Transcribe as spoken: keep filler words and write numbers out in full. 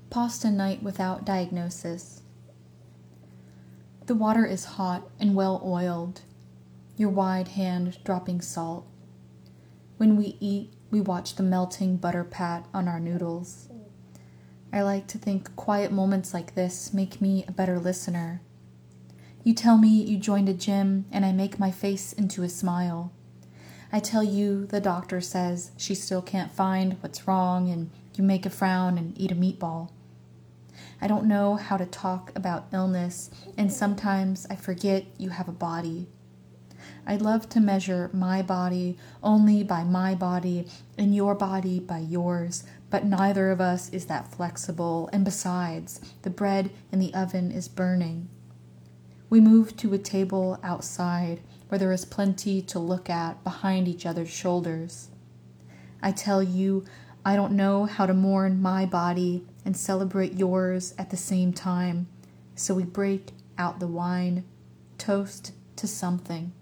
Pasta night without diagnosis. The water is hot and well oiled, your wide hand dropping salt. When we eat, we watch the melting butter pat on our noodles. I like to think quiet moments like this make me a better listener. You tell me you joined a gym and I make my face into a smile. I tell you the doctor says she still can't find what's wrong and you make a frown and eat a meatball. I don't know how to talk about illness, and sometimes I forget you have a body. I'd love to measure my body only by my body and your body by yours, but neither of us is that flexible, and besides, the bread in the oven is burning. We move to a table outside where there is plenty to look at behind each other's shoulders. I tell you I don't know how to mourn my body and celebrate yours at the same time, so we break out the wine, toast to something.